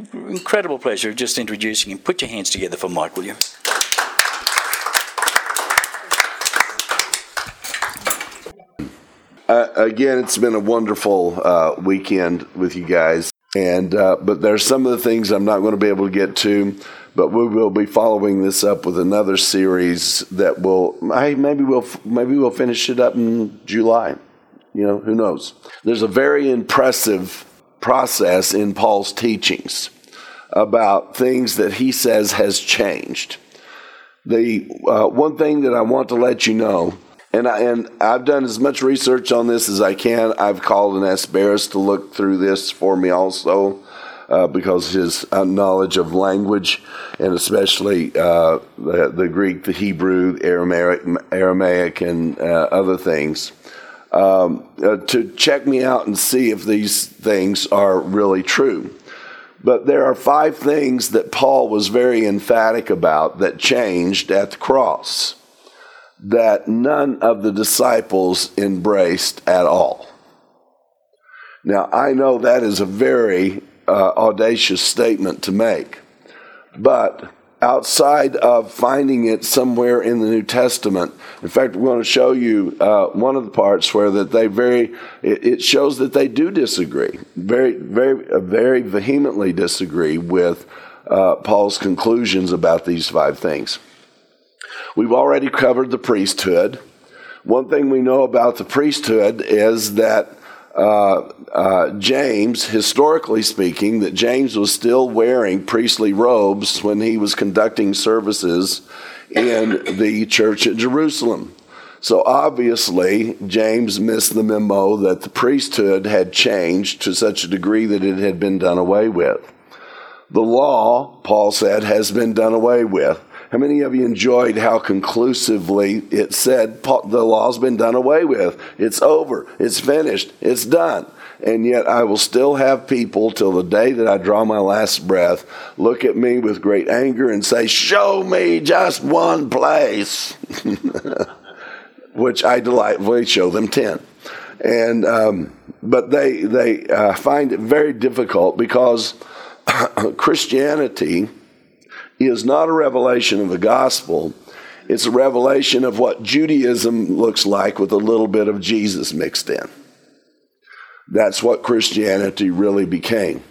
incredible pleasure just introducing him. Put your hands together for Mike, will you? Again, it's been a wonderful weekend with you guys, and but there's some of the things I'm not going to be able to get to, but we will be following this up with another series that will maybe we'll finish it up in July. You know, who knows? There's a very impressive process in Paul's teachings about things that he says has changed. The one thing that I want to let you know. And I've done as much research on this as I can. I've called an Asperis to look through this for me also, because his knowledge of language, and especially the Greek, the Hebrew, the Aramaic, and other things, to check me out and see if these things are really true. But there are 5 things that Paul was very emphatic about that changed at the cross, that none of the disciples embraced at all. Now, I know that is a very audacious statement to make, but outside of finding it somewhere in the New Testament, in fact, we're going to show you one of the parts where that it shows that they do disagree, very vehemently disagree with Paul's conclusions about these 5 things. We've already covered the priesthood. One thing we know about the priesthood is that James, historically speaking, that James was still wearing priestly robes when he was conducting services in the church at Jerusalem. So obviously, James missed the memo that the priesthood had changed to such a degree that it had been done away with. The law, Paul said, has been done away with. How many of you enjoyed how conclusively it said the law's been done away with? It's over. It's finished. It's done. And yet I will still have people till the day that I draw my last breath look at me with great anger and say, "Show me just one place," which I delightfully show them 10. And but they find it very difficult because Christianity is not a revelation of the gospel. It's a revelation of what Judaism looks like with a little bit of Jesus mixed in. That's what Christianity really became.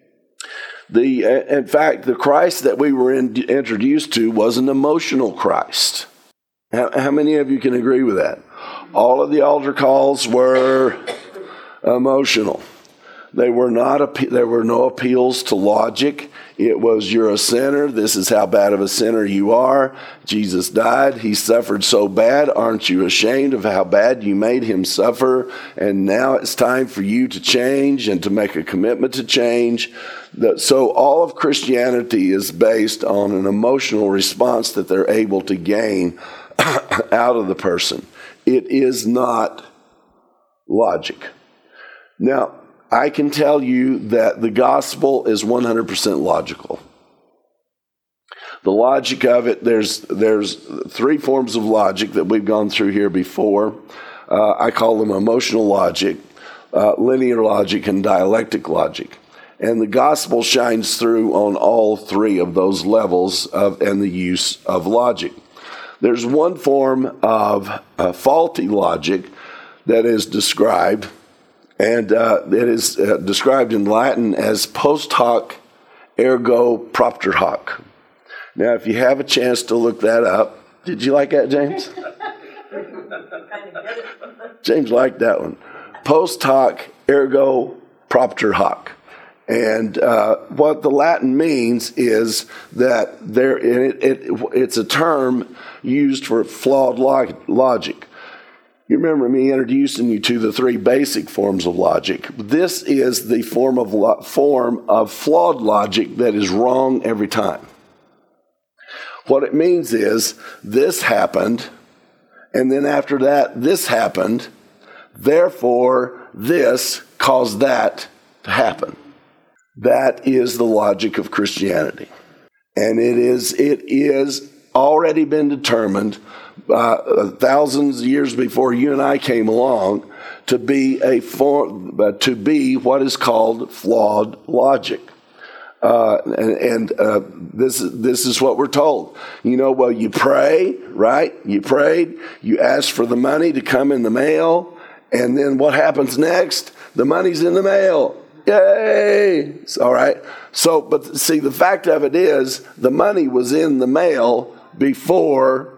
In fact, the Christ that we were introduced to was an emotional Christ. How many of you can agree with that? All of the altar calls were emotional. There were no appeals to logic. It was, "You're a sinner. This is how bad of a sinner you are. Jesus died. He suffered so bad. Aren't you ashamed of how bad you made him suffer? And now it's time for you to change and to make a commitment to change." So all of Christianity is based on an emotional response that they're able to gain out of the person. It is not logic. Now, I can tell you that the gospel is 100% logical. The logic of it, there's 3 forms of logic that we've gone through here before. I call them emotional logic, linear logic, and dialectic logic. And the gospel shines through on all 3 of those levels and the use of logic. There's one form of faulty logic that is described, and it is described in Latin as post hoc ergo propter hoc. Now, if you have a chance to look that up, did you like that, James? James liked that one. Post hoc ergo propter hoc. And what the Latin means is that it's a term used for flawed logic. You remember me introducing you to the 3 basic forms of logic. This is the form of flawed logic that is wrong every time. What it means is this happened, and then after that, this happened. Therefore, this caused that to happen. That is the logic of Christianity. And it is already been determined thousands of years before you and I came along to be what is called flawed logic. This is what we're told. Well, you pray, right? You prayed, you asked for the money to come in the mail, and then what happens next? The money's in the mail. Yay! It's all right. So, but see, the fact of it is, the money was in the mail before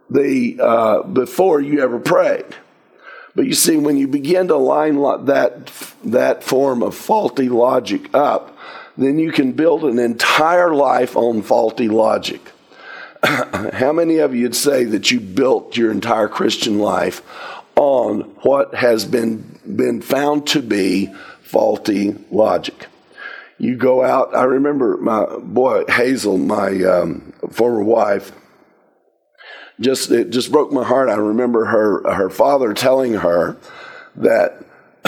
you ever prayed. But you see, when you begin to line that form of faulty logic up, then you can build an entire life on faulty logic. How many of you would say that you built your entire Christian life on what has been found to be faulty logic? You go out. I remember Hazel, my former wife. It just broke my heart. I remember her father telling her that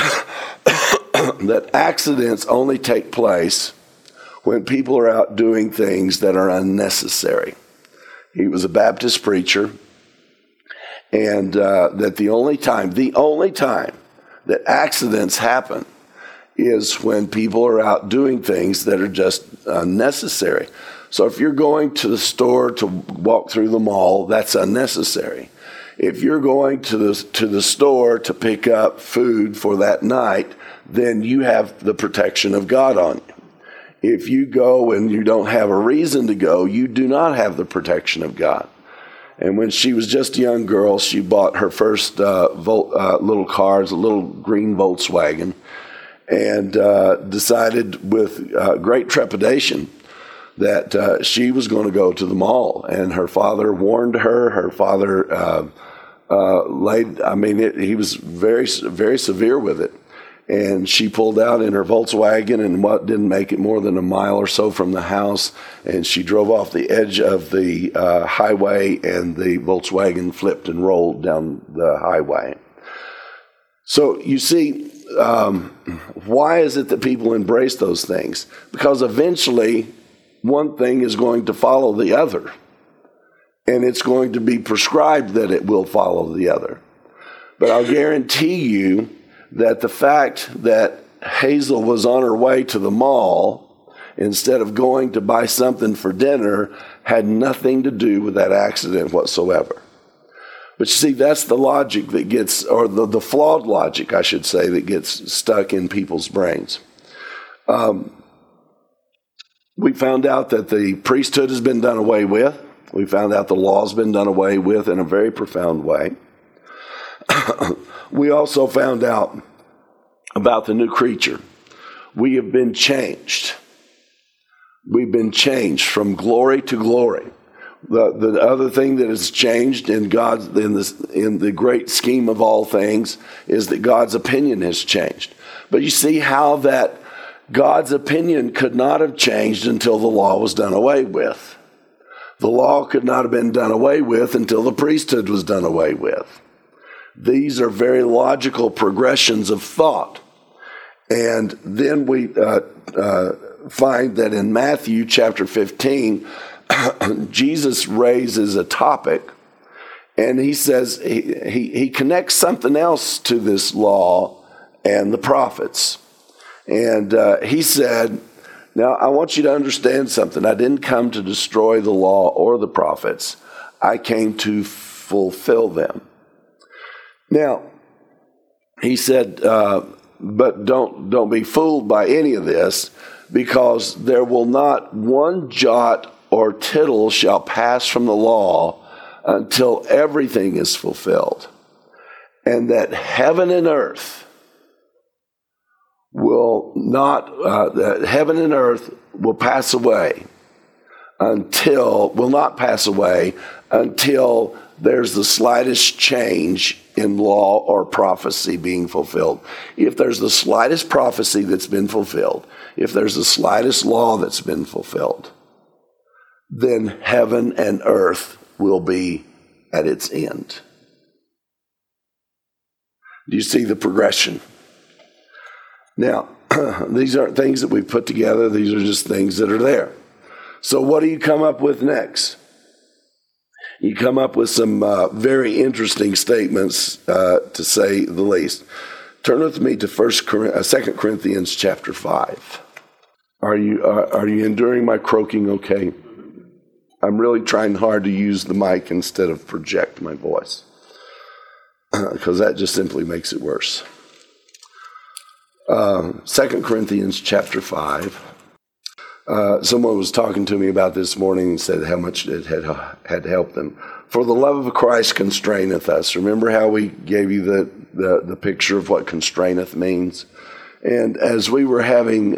that accidents only take place when people are out doing things that are unnecessary. He was a Baptist preacher, and that the only time that accidents happen is when people are out doing things that are just unnecessary. So if you're going to the store to walk through the mall, that's unnecessary. If you're going to the store to pick up food for that night, then you have the protection of God on you. If you go and you don't have a reason to go, you do not have the protection of God. And when she was just a young girl, she bought her first little car, a little green Volkswagen, and decided with great trepidation that she was going to go to the mall. And her father warned her. Her father he was very, very severe with it. And she pulled out in her Volkswagen and didn't make it more than a mile or so from the house. And she drove off the edge of the highway, and the Volkswagen flipped and rolled down the highway. So you see, why is it that people embrace those things? Because eventually one thing is going to follow the other. And it's going to be prescribed that it will follow the other. But I'll guarantee you that the fact that Hazel was on her way to the mall instead of going to buy something for dinner had nothing to do with that accident whatsoever. But you see, that's the logic that gets, or the flawed logic, I should say, that gets stuck in people's brains. We found out that the priesthood has been done away with. We found out the law's been done away with in a very profound way. We also found out about the new creature. We have been changed. We've been changed from glory to glory. The other thing that has changed in the great scheme of all things is that God's opinion has changed. But you see how that God's opinion could not have changed until the law was done away with. The law could not have been done away with until the priesthood was done away with. These are very logical progressions of thought. And then we find that in Matthew chapter 15, Jesus raises a topic, and he says he connects something else to this law and the prophets. And he said, now I want you to understand something. I didn't come to destroy the law or the prophets. I came to fulfill them. Now, he said, but don't be fooled by any of this, because there will not one jot or tittle shall pass from the law until everything is fulfilled. And that heaven and earth will pass away will not pass away until there's the slightest change in law or prophecy being fulfilled. If there's the slightest prophecy that's been fulfilled, if there's the slightest law that's been fulfilled, then heaven and earth will be at its end. Do you see the progression? Now, these aren't things that we put together. These are just things that are there. So what do you come up with next? You come up with some very interesting statements, to say the least. Turn with me to 2 Corinthians chapter 5. Are you enduring my croaking okay? I'm really trying hard to use the mic instead of project my voice, because that just simply makes it worse. 2 Corinthians chapter 5. Someone was talking to me about this morning and said how much it had helped them. For the love of Christ constraineth us. Remember how we gave you the picture of what constraineth means? And as we were having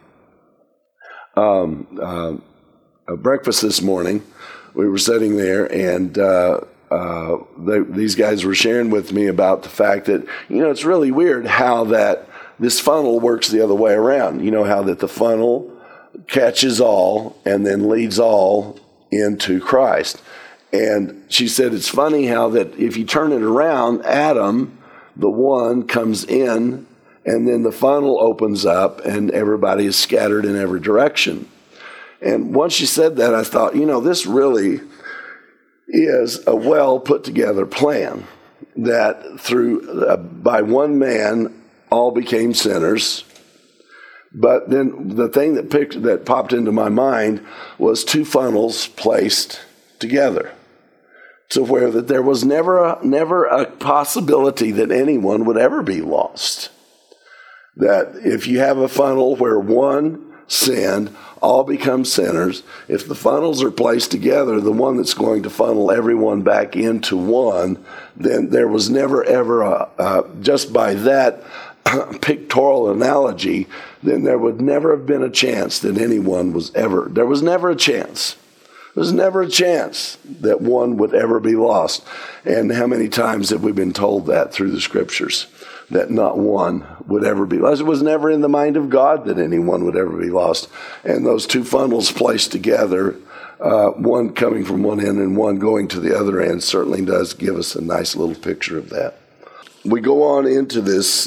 a breakfast this morning, we were sitting there, and these guys were sharing with me about the fact that, it's really weird how that this funnel works the other way around. You know how that the funnel catches all and then leads all into Christ. And she said it's funny how that if you turn it around, Adam, the one, comes in, and then the funnel opens up and everybody is scattered in every direction. And once she said that, I thought, this really is a well put together plan, that through by one man all became sinners. But then the thing that popped into my mind was two funnels placed together, to where that there was never a possibility that anyone would ever be lost. That if you have a funnel where one sinned, all become sinners. If the funnels are placed together, the one that's going to funnel everyone back into one, then there was never ever just by that pictorial analogy, then there would never have been a chance that anyone there was never a chance. There's never a chance that one would ever be lost. And how many times have we been told that through the scriptures, that not one would ever be lost? It was never in the mind of God that anyone would ever be lost. And those two funnels placed together, one coming from one end and one going to the other end, certainly does give us a nice little picture of that. We go on into this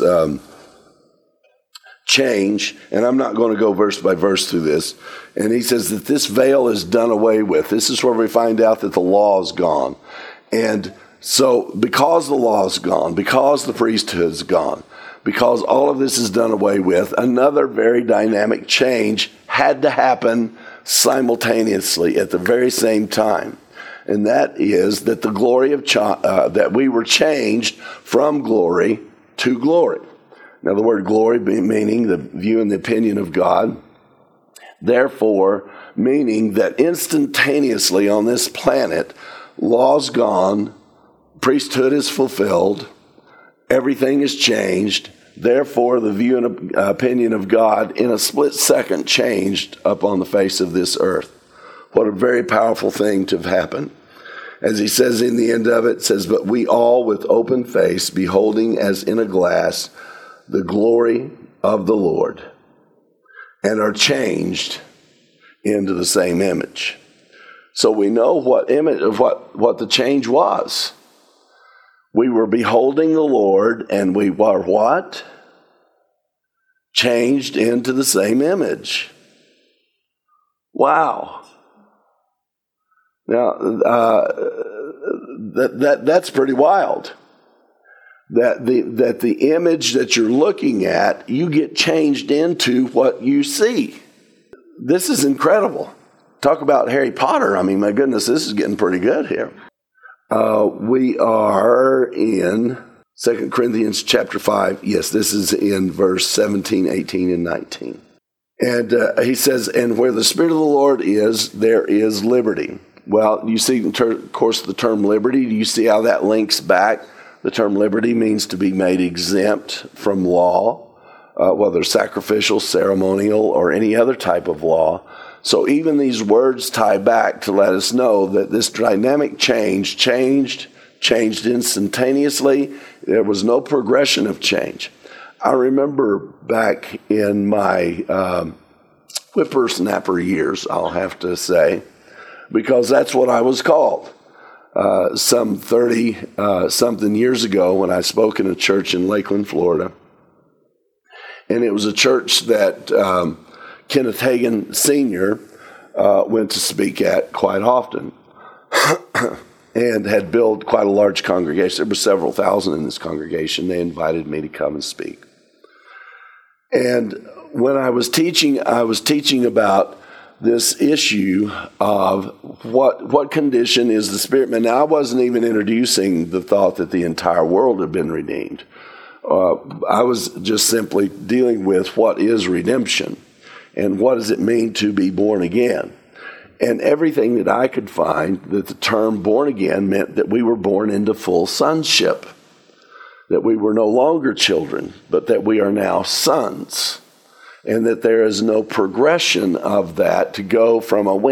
change, and I'm not going to go verse by verse through this. And he says that this veil is done away with. This is where we find out that the law is gone. And so because the law is gone, because the priesthood is gone, because all of this is done away with, another very dynamic change had to happen simultaneously at the very same time. And that is that the glory of that we were changed from glory to glory. Now, the word glory meaning the view and the opinion of God. Therefore, meaning that instantaneously on this planet, law's gone, priesthood is fulfilled, everything is changed. Therefore, the view and opinion of God in a split second changed up on the face of this earth. What a very powerful thing to have happened. As he says in the end of it, says, but we all with open face, beholding as in a glass the glory of the Lord, and are changed into the same image. So we know what image of what the change was. We were beholding the Lord, and we were what? Changed into the same image. Wow. Now, that's pretty wild. That the image that you're looking at, you get changed into what you see. This is incredible. Talk about Harry Potter. I mean, my goodness, this is getting pretty good here. We are in 2 Corinthians chapter 5. Yes, this is in verse 17, 18, and 19. And he says, and where the Spirit of the Lord is, there is liberty. Well, you see, of course, the term liberty. Do you see how that links back? The term liberty means to be made exempt from law, whether sacrificial, ceremonial, or any other type of law. So even these words tie back to let us know that this dynamic change changed instantaneously. There was no progression of change. I remember back in my whippersnapper years, I'll have to say, because that's what I was called. Some 30-something years ago when I spoke in a church in Lakeland, Florida. And it was a church that Kenneth Hagin Sr. Went to speak at quite often and had built quite a large congregation. There were several thousand in this congregation. They invited me to come and speak. And when I was teaching about this issue of what condition is the spirit man. Now, I wasn't even introducing the thought that the entire world had been redeemed. I was just simply dealing with what is redemption and what does it mean to be born again. And everything that I could find that the term born again meant that we were born into full sonship, that we were no longer children, but that we are now sons. And that there is no progression of that to go from a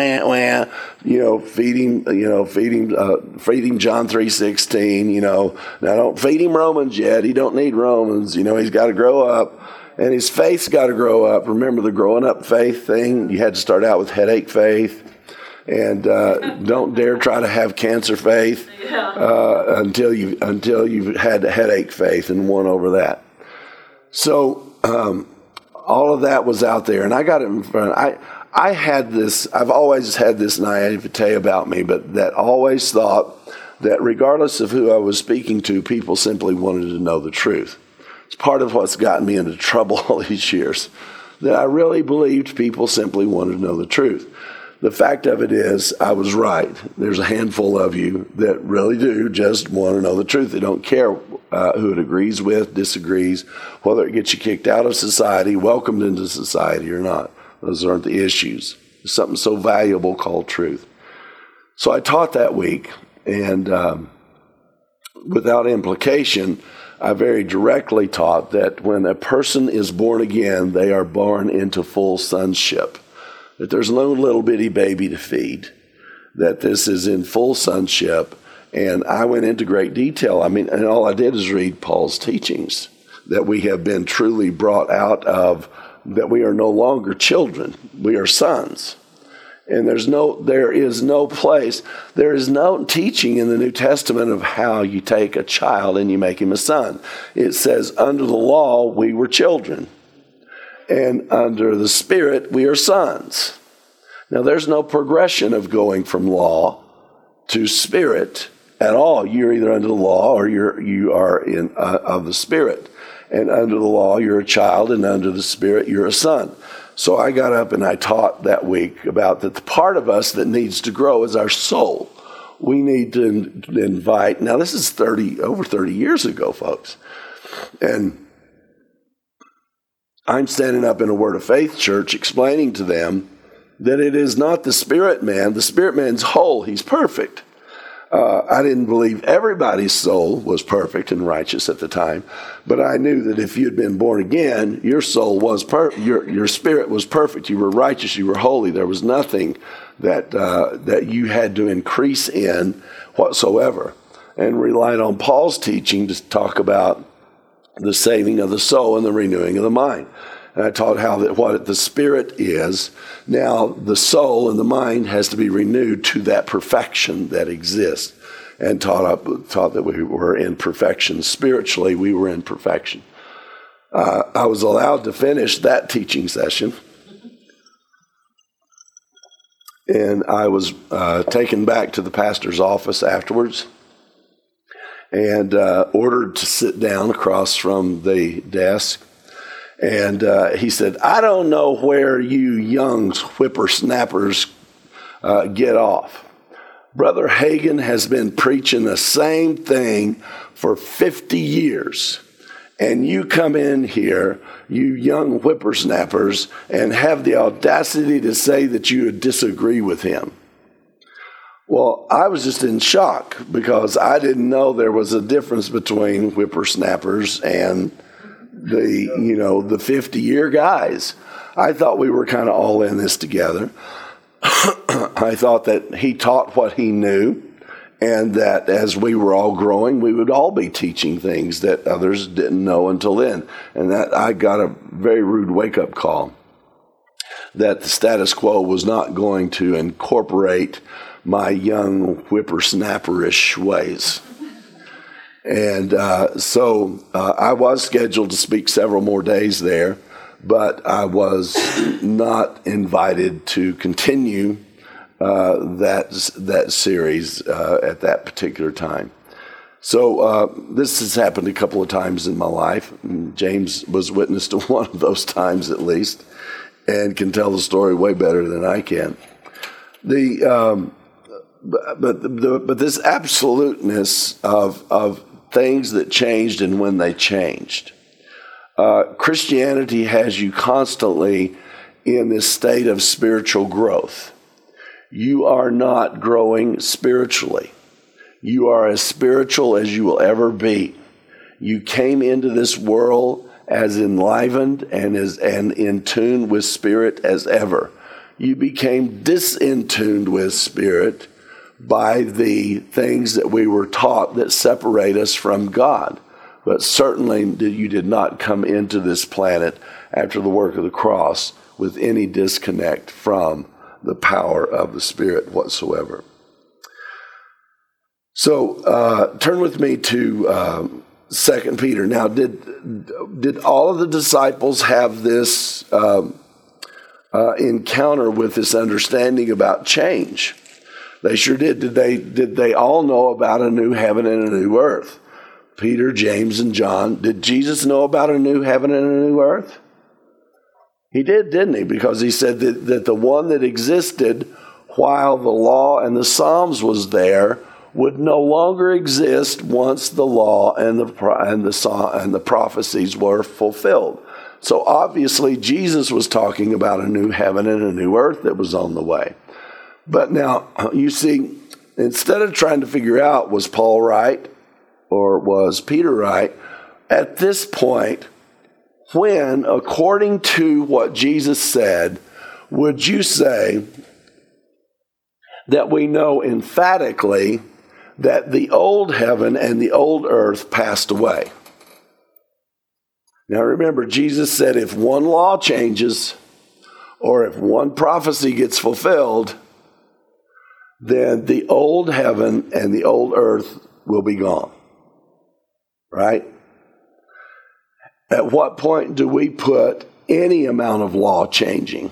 feeding John 3:16, now don't feed him Romans yet. He don't need Romans. He's got to grow up, and his faith's got to grow up. Remember the growing up faith thing? You had to start out with headache faith, and don't dare try to have cancer faith until you've had headache faith and won over that. So. All of that was out there, and I got it in front. I had this, I've always had this naivete about me, but that always thought that regardless of who I was speaking to, people simply wanted to know the truth. It's part of what's gotten me into trouble all these years, that I really believed people simply wanted to know the truth. The fact of it is, I was right. There's a handful of you that really do just want to know the truth. They don't care who it agrees with, disagrees, whether it gets you kicked out of society, welcomed into society or not. Those aren't the issues. There's something so valuable called truth. So I taught that week, and without implication, I very directly taught that when a person is born again, they are born into full sonship. That there's no little bitty baby to feed, that this is in full sonship. And I went into great detail. And all I did is read Paul's teachings, that we have been truly brought out of, that we are no longer children, we are sons. And there is no place, there is no teaching in the New Testament of how you take a child and you make him a son. It says, under the law, we were children. And under the Spirit, we are sons. Now, there's no progression of going from law to Spirit at all. You're either under the law or you are in of the Spirit. And under the law, you're a child, and under the Spirit, you're a son. So I got up and I taught that week about that the part of us that needs to grow is our soul. We need to invite. Now, this is over 30 years ago, folks. And I'm standing up in a Word of Faith church explaining to them that it is not the spirit man. The spirit man's whole. He's perfect. I didn't believe everybody's soul was perfect and righteous at the time, but I knew that if you'd been born again, your soul was your spirit was perfect. You were righteous. You were holy. There was nothing that you had to increase in whatsoever, and relied on Paul's teaching to talk about the saving of the soul and the renewing of the mind. And I taught what the spirit is. Now the soul and the mind has to be renewed to that perfection that exists. And taught that we were in perfection. Spiritually, we were in perfection. I was allowed to finish that teaching session. And I was taken back to the pastor's office afterwards and ordered to sit down across from the desk. And he said, I don't know where you young whippersnappers get off. Brother Hagin has been preaching the same thing for 50 years. And you come in here, you young whippersnappers, and have the audacity to say that you disagree with him. Well, I was just in shock because I didn't know there was a difference between whippersnappers and the 50-year guys. I thought we were kind of all in this together. I thought that he taught what he knew, and that as we were all growing, we would all be teaching things that others didn't know until then. And that I got a very rude wake-up call that the status quo was not going to incorporate my young whippersnapperish ways. And so I was scheduled to speak several more days there, but I was not invited to continue that series at that particular time. So this has happened a couple of times in my life. James was witness to one of those times at least, and can tell the story way better than I can. But this absoluteness of things that changed and when they changed. Christianity has you constantly in this state of spiritual growth. You are not growing spiritually. You are as spiritual as you will ever be. You came into this world as enlivened and in tune with spirit as ever. You became disintuned with spirit by the things that we were taught that separate us from God. But certainly you did not come into this planet after the work of the cross with any disconnect from the power of the Spirit whatsoever. So turn with me to 2 Peter. Now, did all of the disciples have this encounter with this understanding about change? They sure did. Did they all know about a new heaven and a new earth? Peter, James, and John. Did Jesus know about a new heaven and a new earth? He did, didn't he? Because he said that the one that existed while the law and the Psalms was there would no longer exist once the law and the prophecies were fulfilled. So obviously Jesus was talking about a new heaven and a new earth that was on the way. But now, you see, instead of trying to figure out, was Paul right or was Peter right, at this point, when, according to what Jesus said, would you say that we know emphatically that the old heaven and the old earth passed away? Now remember, Jesus said if one law changes or if one prophecy gets fulfilled, then the old heaven and the old earth will be gone. Right? At what point do we put any amount of law changing?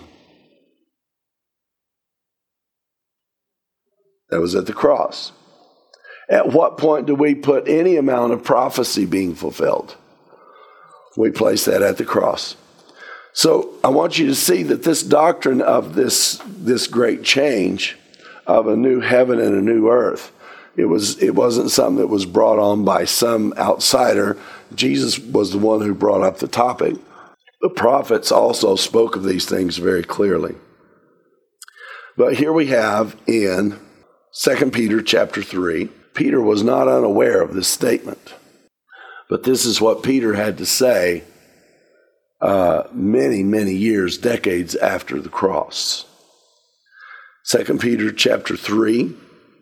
That was at the cross. At what point do we put any amount of prophecy being fulfilled? We place that at the cross. So I want you to see that this doctrine of this great change of a new heaven and a new earth, it wasn't something that was brought on by some outsider. Jesus was the one who brought up the topic. The prophets also spoke of these things very clearly. But here we have in 2 Peter chapter 3, Peter was not unaware of this statement. But this is what Peter had to say many, many years, decades after the cross. 2 Peter chapter 3,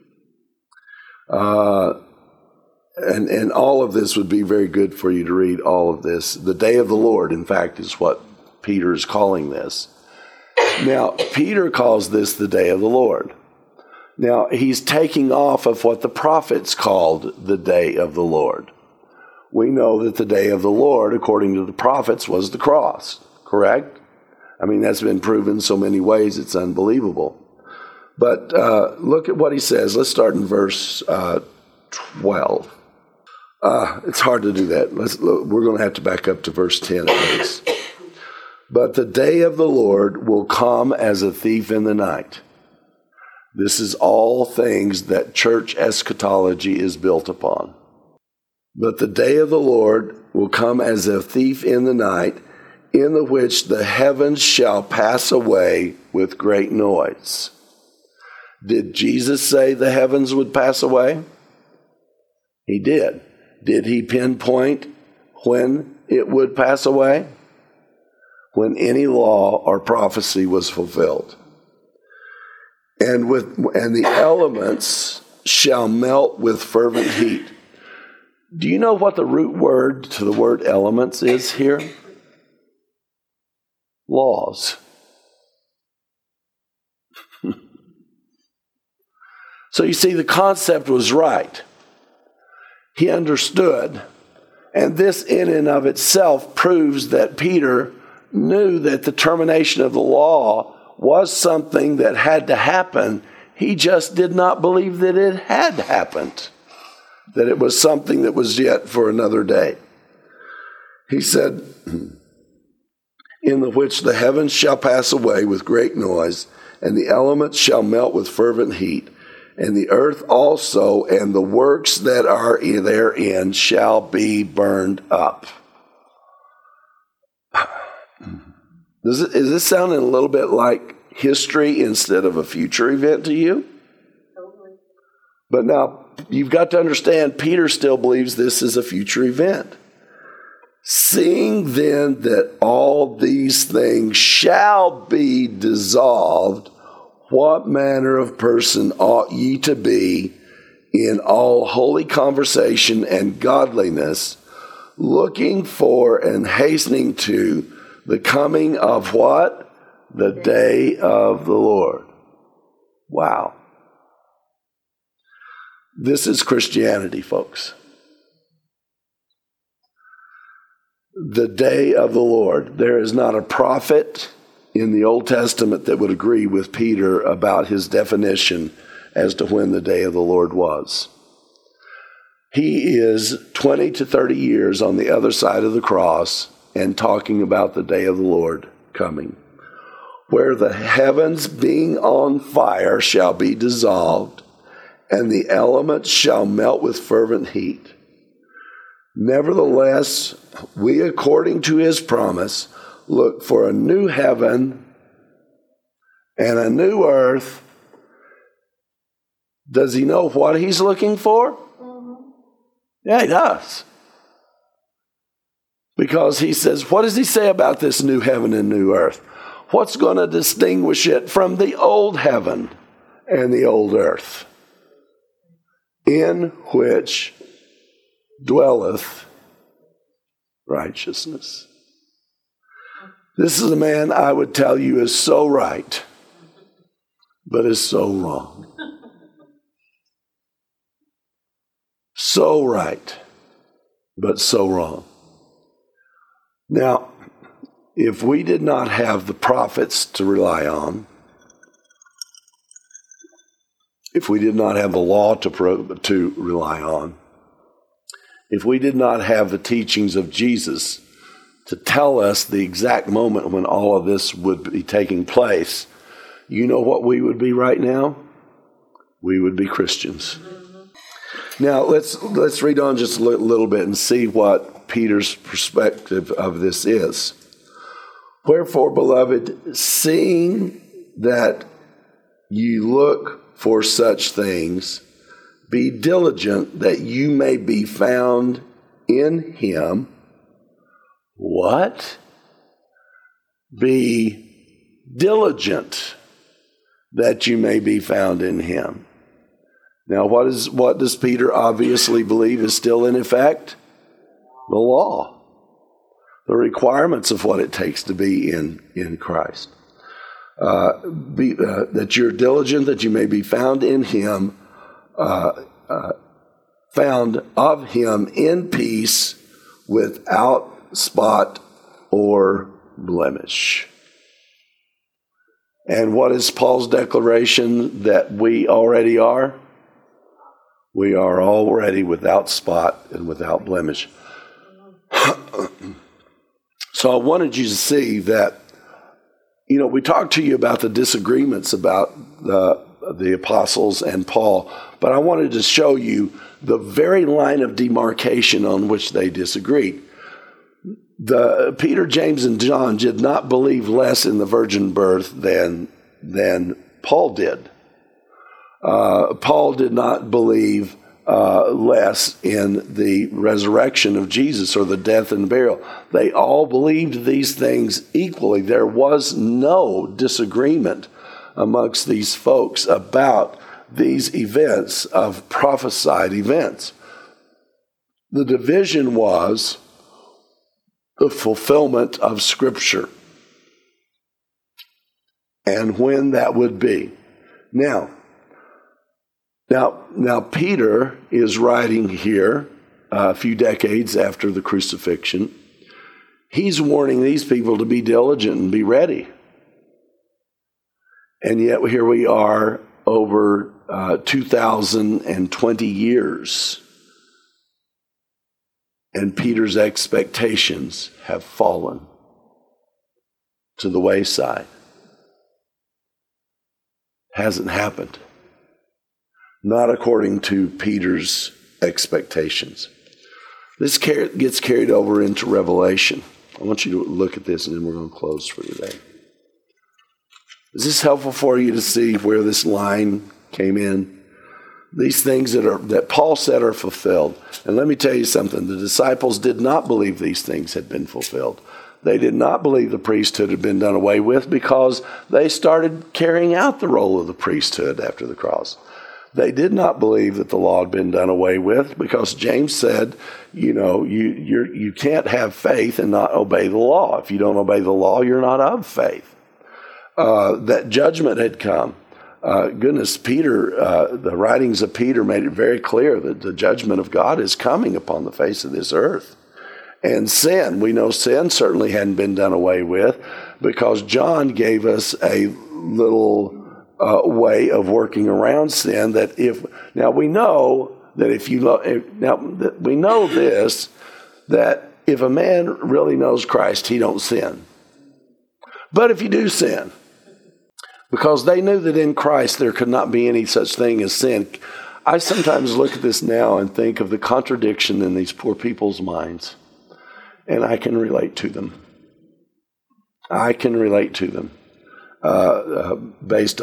and all of this would be very good for you to read all of this. The day of the Lord, in fact, is what Peter is calling this. Now, Peter calls this the day of the Lord. Now, he's taking off of what the prophets called the day of the Lord. We know that the day of the Lord, according to the prophets, was the cross, correct? I mean, that's been proven so many ways, it's unbelievable. But look at what he says. Let's start in verse 12. It's hard to do that. We're going to have to back up to verse 10 at least. But the day of the Lord will come as a thief in the night. This is all things that church eschatology is built upon. But the day of the Lord will come as a thief in the night, in the which the heavens shall pass away with great noise. Did Jesus say the heavens would pass away? He did. Did he pinpoint when it would pass away? When any law or prophecy was fulfilled. And the elements shall melt with fervent heat. Do you know what the root word to the word elements is here? Laws. So you see, the concept was right. He understood. And this in and of itself proves that Peter knew that the termination of the law was something that had to happen. He just did not believe that it had happened. that it was something that was yet for another day. He said, in the which the heavens shall pass away with great noise, and the elements shall melt with fervent heat, and the earth also and the works that are therein shall be burned up. Is this sounding a little bit like history instead of a future event to you? Totally. But now, you've got to understand, Peter still believes this is a future event. Seeing then that all these things shall be dissolved, what manner of person ought ye to be in all holy conversation and godliness, looking for and hastening to the coming of what? The day of the Lord. Wow. This is Christianity, folks. The day of the Lord. There is not a prophet in the Old Testament that would agree with Peter about his definition as to when the day of the Lord was. He is 20 to 30 years on the other side of the cross and talking about the day of the Lord coming, where the heavens being on fire shall be dissolved, and the elements shall melt with fervent heat. Nevertheless, we, according to his promise, look for a new heaven and a new earth. Does he know what he's looking for? Mm-hmm. Yeah, he does. Because he says, what does he say about this new heaven and new earth? What's going to distinguish it from the old heaven and the old earth, in which dwelleth righteousness? This is a man I would tell you is so right, but is so wrong. So right, but so wrong. Now, if we did not have the prophets to rely on, if we did not have the law to rely on, if we did not have the teachings of Jesus to tell us the exact moment when all of this would be taking place, you know what we would be right now? We would be Christians. Now, let's read on just a little bit and see what Peter's perspective of this is. Wherefore, beloved, seeing that ye look for such things, be diligent that you may be found in him. What? Be diligent that you may be found in him. Now, what does Peter obviously believe is still in effect? The law. The requirements of what it takes to be in Christ. That you're diligent, that you may be found in him, found of him in peace, without spot or blemish. And what is Paul's declaration that we already are? We are already without spot and without blemish. So I wanted you to see that, we talked to you about the disagreements about the apostles and Paul, but I wanted to show you the very line of demarcation on which they disagreed. Peter, James, and John did not believe less in the virgin birth than Paul did. Paul did not believe less in the resurrection of Jesus or the death and burial. They all believed these things equally. There was no disagreement amongst these folks about these events of prophesied events. The division was the fulfillment of Scripture and when that would be. Now, Peter is writing here a few decades after the crucifixion. He's warning these people to be diligent and be ready. And yet here we are over 2,020 years And Peter's expectations have fallen to the wayside. Hasn't happened. Not according to Peter's expectations. This gets carried over into Revelation. I want you to look at this and then we're going to close for today. Is this helpful for you to see where this line came in? These things that Paul said are fulfilled. And let me tell you something. The disciples did not believe these things had been fulfilled. They did not believe the priesthood had been done away with because they started carrying out the role of the priesthood after the cross. They did not believe that the law had been done away with because James said, you can't have faith and not obey the law. If you don't obey the law, you're not of faith. That judgment had come. Peter, the writings of Peter made it very clear that the judgment of God is coming upon the face of this earth. And sin, we know sin certainly hadn't been done away with because John gave us a little way of working around sin. We know that if a man really knows Christ, he don't sin. But if you do sin, because they knew that in Christ there could not be any such thing as sin. I sometimes look at this now and think of the contradiction in these poor people's minds. And I can relate to them. Based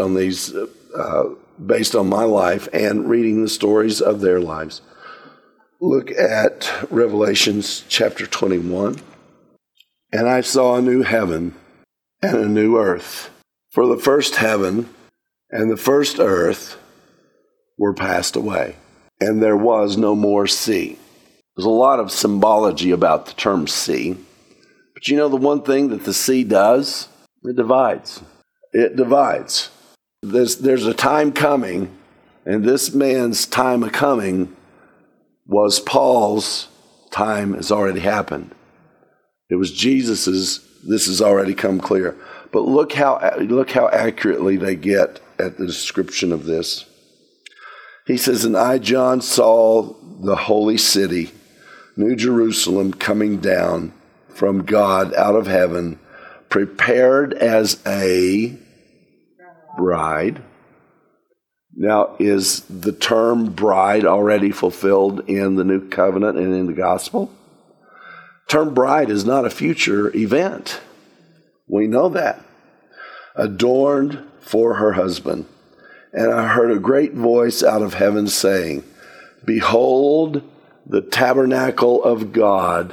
on my life and reading the stories of their lives. Look at Revelations chapter 21. And I saw a new heaven and a new earth. For the first heaven and the first earth were passed away, and there was no more sea. There's a lot of symbology about the term sea. But you know the one thing that the sea does? It divides. It divides. There's a time coming, and this man's time of coming was Paul's time has already happened. It was Jesus's, this has already come clear. But look how accurately they get at the description of this. He says, and I, John, saw the holy city, New Jerusalem, coming down from God out of heaven, prepared as a bride. Now, is the term bride already fulfilled in the New Covenant and in the Gospel? Term bride is not a future event. We know that. Adorned for her husband. And I heard a great voice out of heaven saying, behold, the tabernacle of God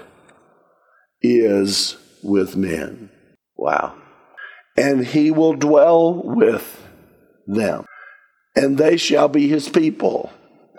is with men. Wow. And he will dwell with them. And they shall be his people.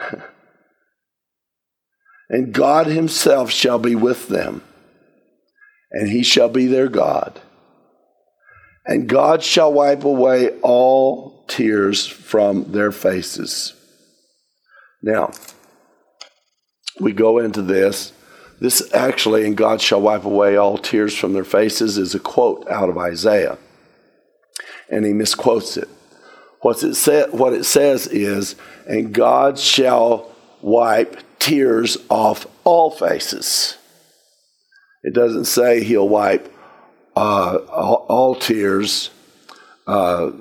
And God himself shall be with them. And he shall be their God. And God shall wipe away all tears from their faces. Now, we go into this. This actually, and God shall wipe away all tears from their faces, is a quote out of Isaiah. And he misquotes it. What it says is, and God shall wipe tears off all faces. It doesn't say he'll wipe all tears. What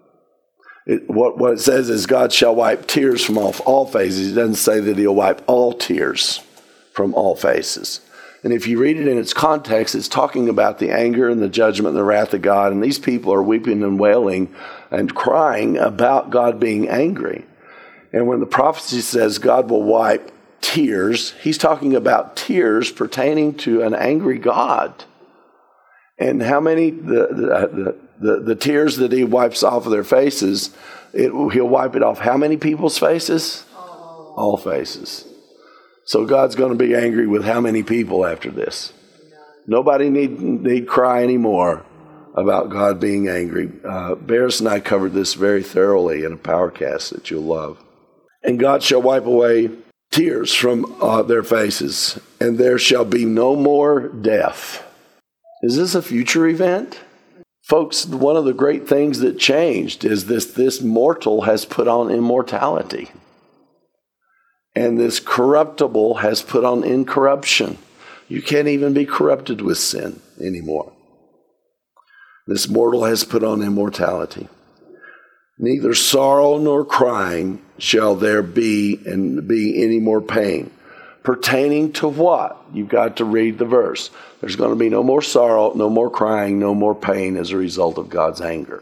it says is God shall wipe tears from off all faces. It doesn't say that he'll wipe all tears from all faces. And if you read it in its context, it's talking about the anger and the judgment and the wrath of God. And these people are weeping and wailing and crying about God being angry. And when the prophecy says God will wipe tears, he's talking about tears pertaining to an angry God. And how many, the tears that he wipes off of their faces, he'll wipe it off how many people's faces? All faces. So God's going to be angry with how many people after this? Nobody need cry anymore about God being angry. Barris and I covered this very thoroughly in a PowerCast that you'll love. And God shall wipe away tears from their faces, and there shall be no more death. Is this a future event? Folks, one of the great things that changed is this mortal has put on immortality. And this corruptible has put on incorruption. You can't even be corrupted with sin anymore. This mortal has put on immortality. Neither sorrow nor crying shall there be any more pain. Pertaining to what? You've got to read the verse. There's going to be no more sorrow, no more crying, no more pain as a result of God's anger.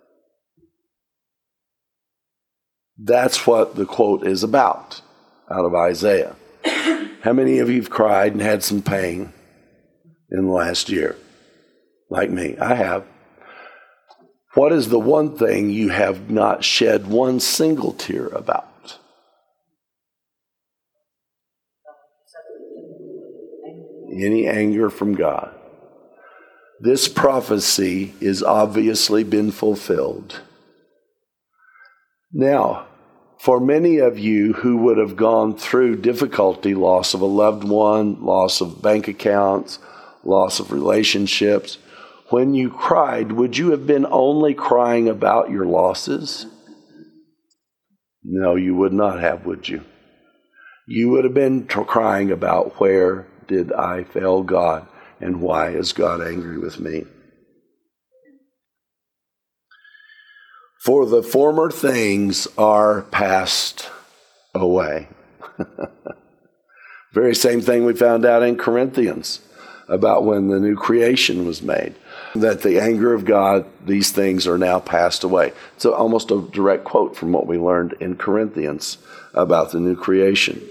That's what the quote is about out of Isaiah. How many of you have cried and had some pain in the last year? Like me, I have. What is the one thing you have not shed one single tear about? Any anger from God. This prophecy is obviously been fulfilled. Now, for many of you who would have gone through difficulty, loss of a loved one, loss of bank accounts, loss of relationships, when you cried, would you have been only crying about your losses? No, you would not have, would you? You would have been crying about where did I fail God and why is God angry with me? For the former things are passed away. Very same thing we found out in Corinthians about when the new creation was made. That the anger of God, these things are now passed away. So almost a direct quote from what we learned in Corinthians about the new creation.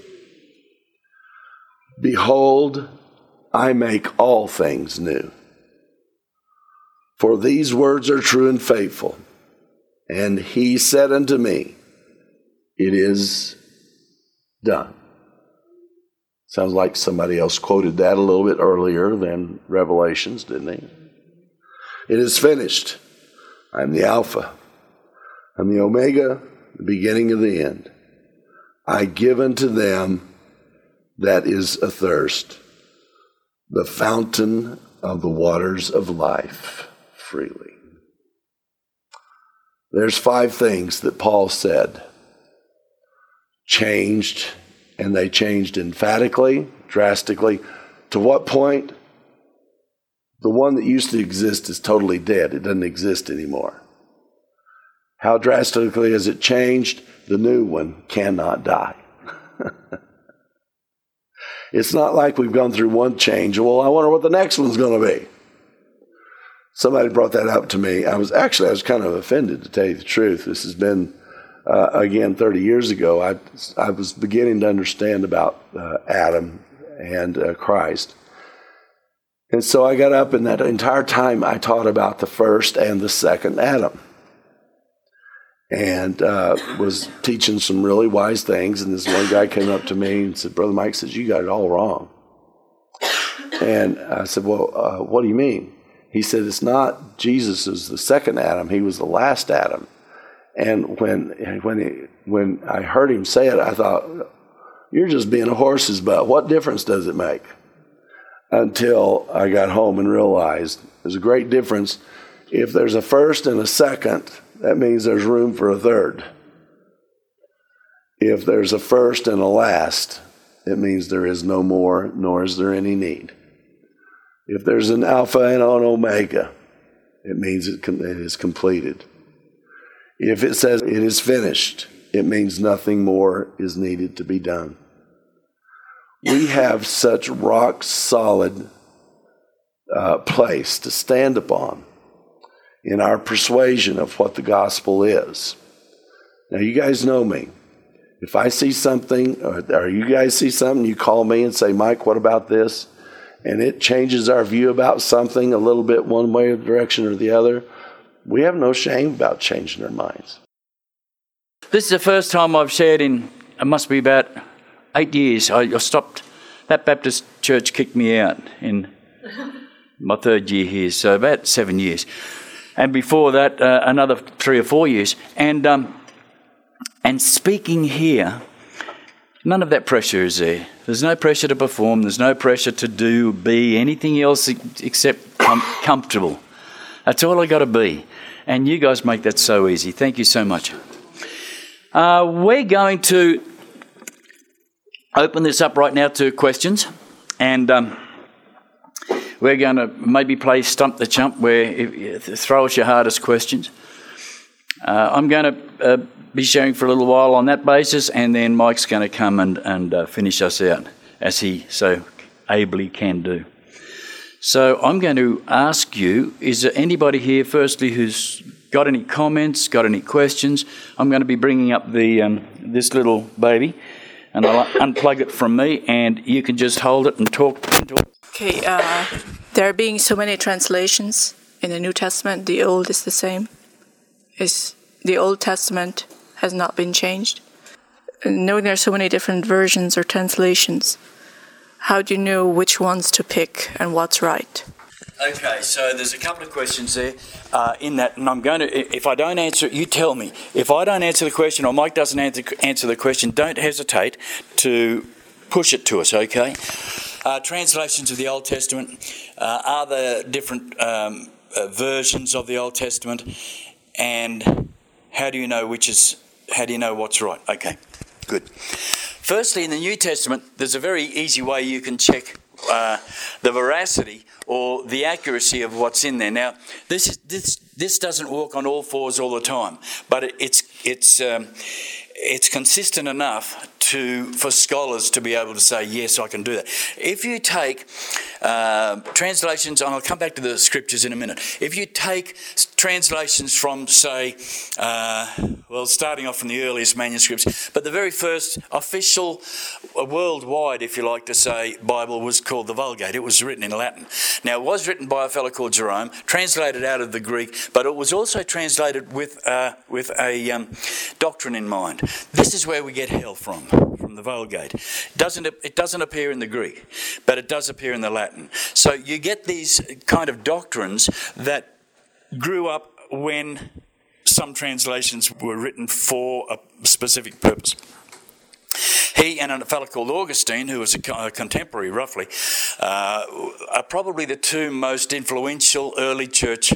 Behold, I make all things new. For these words are true and faithful. And he said unto me, it is done. Sounds like somebody else quoted that a little bit earlier than Revelations, didn't he? It is finished. I'm the Alpha. I'm the Omega, the beginning of the end. I give unto them that is athirst the fountain of the waters of life freely. There's 5 things that Paul said changed, and they changed emphatically, drastically. To what point? The one that used to exist is totally dead. It doesn't exist anymore. How drastically has it changed? The new one cannot die. It's not like we've gone through one change. Well, I wonder what the next one's going to be. Somebody brought that up to me. I was kind of offended, to tell you the truth. This has been, again, 30 years ago. I was beginning to understand about Adam and Christ. And so I got up, and that entire time I taught about the first and the second Adam. And was teaching some really wise things. And this one guy came up to me and said, Brother Mike says, you got it all wrong. And I said, well, what do you mean? He said, it's not Jesus is the second Adam. He was the last Adam. And when I heard him say it, I thought, you're just being a horse's butt. What difference does it make? Until I got home and realized there's a great difference. If there's a first and a second, that means there's room for a third. If there's a first and a last, it means there is no more, nor is there any need. If there's an Alpha and an Omega, it means it is completed. If it says it is finished, it means nothing more is needed to be done. We have such rock solid place to stand upon in our persuasion of what the gospel is. Now, you guys know me. If I see something, or you guys see something, you call me and say, Mike, what about this? And it changes our view about something a little bit one way or direction or the other. We have no shame about changing our minds. This is the first time I've shared in, it must be about 8 years. I stopped. That Baptist church kicked me out in my 3rd year here, so about 7 years. And before that, another 3 or 4 years. And speaking here, none of that pressure is there. There's no pressure to perform. There's no pressure to do, be anything else except comfortable. That's all I got to be. And you guys make that so easy. Thank you so much. We're going to open this up right now to questions. And we're going to maybe play Stump the Chump, where throw us your hardest questions. I'm going to be sharing for a little while on that basis, and then Mike's going to come and finish us out, as he so ably can do. So I'm going to ask you, is there anybody here, firstly, who's got any comments, got any questions? I'm going to be bringing up this little baby, and I'll unplug it from me, and you can just hold it and talk. Okay, there being so many translations in the New Testament, the Old is the same. Is the Old Testament has not been changed? Knowing there are so many different versions or translations, how do you know which ones to pick and what's right? Okay, so there's a couple of questions there in that, and I'm going to, if I don't answer it, you tell me. If I don't answer the question or Mike doesn't answer the question, don't hesitate to push it to us, okay? Translations of the Old Testament, are there different versions of the Old Testament, and how do you know what's right? Okay, good. Firstly, in the New Testament, there's a very easy way you can check the veracity or the accuracy of what's in there. Now, this doesn't walk on all fours all the time, but it's consistent enough for scholars to be able to say, yes, I can do that. If you take translations, and I'll come back to the scriptures in a minute. If you take translations from, say, starting off from the earliest manuscripts, but the very first official, worldwide, if you like to say, Bible was called the Vulgate. It was written in Latin. Now, it was written by a fellow called Jerome, translated out of the Greek, but it was also translated with a doctrine in mind. This is where we get hell from the Vulgate. It doesn't appear in the Greek, but it does appear in the Latin. So you get these kind of doctrines that grew up when some translations were written for a specific purpose. He and a fellow called Augustine, who was a contemporary roughly, are probably the two most influential early church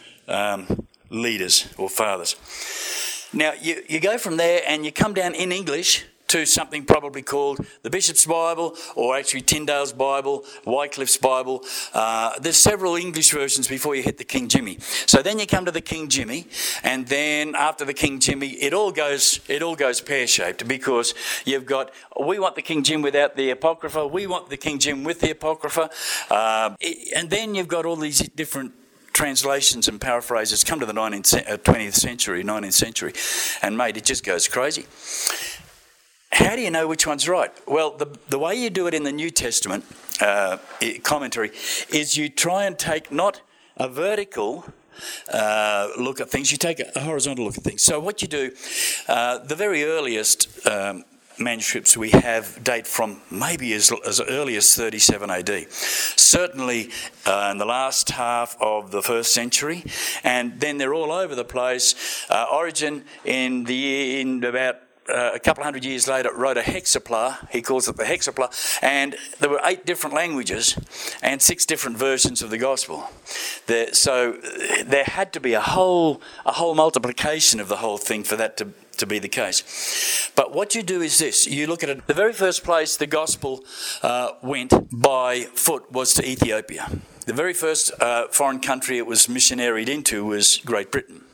leaders or fathers. Now, you go from there and you come down in English to something probably called the Bishop's Bible, or actually Tyndale's Bible, Wycliffe's Bible. There's several English versions before you hit the King Jimmy. So then you come to the King Jimmy, and then after the King Jimmy, it all goes pear-shaped, because you've got, we want the King Jim without the Apocrypha, we want the King Jim with the Apocrypha, and then you've got all these different translations and paraphrases come to the 19th century, and mate, it just goes crazy. How do you know which one's right? Well, the way you do it in the New Testament commentary is you try and take not a vertical look at things, you take a horizontal look at things. So what you do, the very earliest manuscripts we have date from maybe as early as 37 AD. Certainly in the last half of the first century, and then they're all over the place. Origen in about a couple hundred years later wrote a hexapla. He calls it the hexapla, and there were 8 different languages and 6 different versions of the gospel. So there had to be a whole multiplication of the whole thing for that to be the case. But what you do is this: you look at it. The very first place the gospel went by foot was to Ethiopia. The very first foreign country it was missionaried into was Great Britain.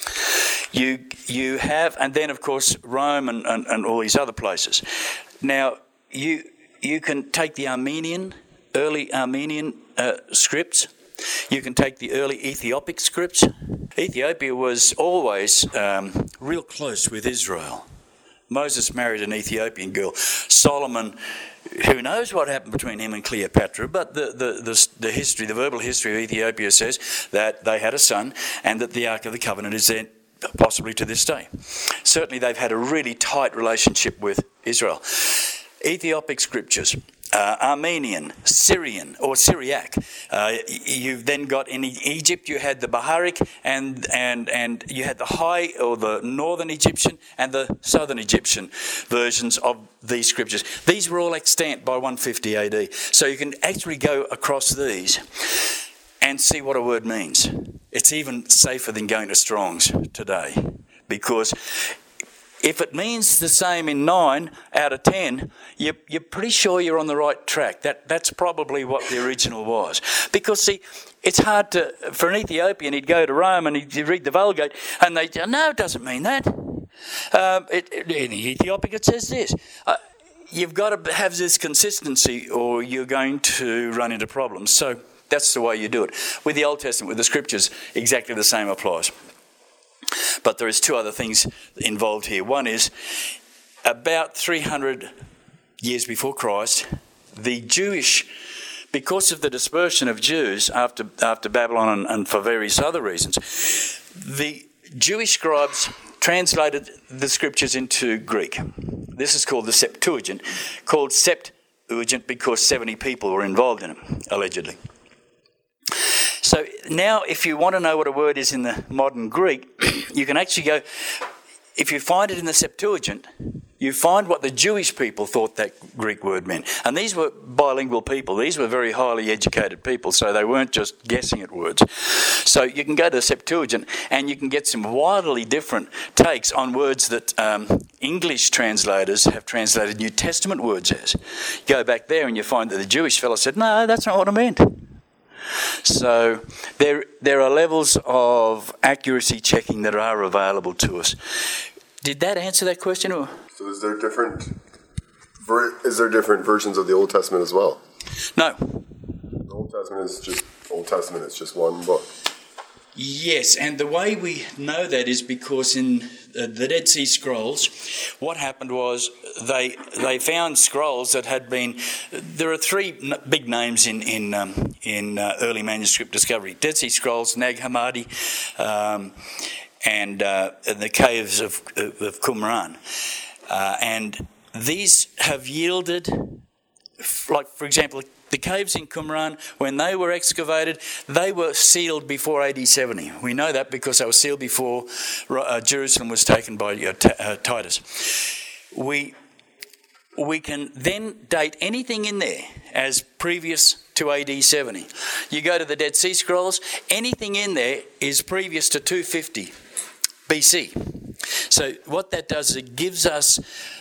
You have, and then of course Rome and all these other places. Now you can take the early Armenian scripts. You can take the early Ethiopic scripts. Ethiopia was always real close with Israel. Moses married an Ethiopian girl. Solomon, who knows what happened between him and Cleopatra, but the history, the verbal history of Ethiopia says that they had a son, and that the Ark of the Covenant is there possibly to this day. Certainly they've had a really tight relationship with Israel. Ethiopic scriptures, Armenian, Syrian or Syriac. You've then got in Egypt you had the Baharic and you had the High or the Northern Egyptian and the Southern Egyptian versions of these scriptures. These were all extant by 150 AD. So you can actually go across these and see what a word means. It's even safer than going to Strong's today, because if it means the same in 9 out of 10, you're pretty sure you're on the right track. That's probably what the original was. Because, see, it's hard for an Ethiopian, he'd go to Rome and he'd read the Vulgate, and they'd say, no, it doesn't mean that. In Ethiopic it says this. You've got to have this consistency or you're going to run into problems. So that's the way you do it. With the Old Testament, with the Scriptures, exactly the same applies. But there is two other things involved here. One is, about 300 years before Christ, the Jewish, because of the dispersion of Jews after Babylon and for various other reasons, the Jewish scribes translated the Scriptures into Greek. This is called the Septuagint, called Septuagint because 70 people were involved in it, allegedly. So now if you want to know what a word is in the modern Greek, you can actually go, if you find it in the Septuagint, you find what the Jewish people thought that Greek word meant. And these were bilingual people. These were very highly educated people, so they weren't just guessing at words. So you can go to the Septuagint and you can get some wildly different takes on words that English translators have translated New Testament words as. You go back there and you find that the Jewish fellow said, no, that's not what I meant. So there are levels of accuracy checking that are available to us. Did that answer that question? Or? So is there different versions of the Old Testament as well? No. The Old Testament is just Old Testament. It's just one book. Yes, and the way we know that is because in the Dead Sea Scrolls, what happened was they found scrolls that had been. There are three big names in early manuscript discovery: Dead Sea Scrolls, Nag Hammadi, and the caves of Qumran, and these have yielded, like for example, the caves in Qumran, when they were excavated, they were sealed before AD 70. We know that because they were sealed before Jerusalem was taken by Titus. We can then date anything in there as previous to AD 70. You go to the Dead Sea Scrolls, anything in there is previous to 250 BC. So what that does is it gives us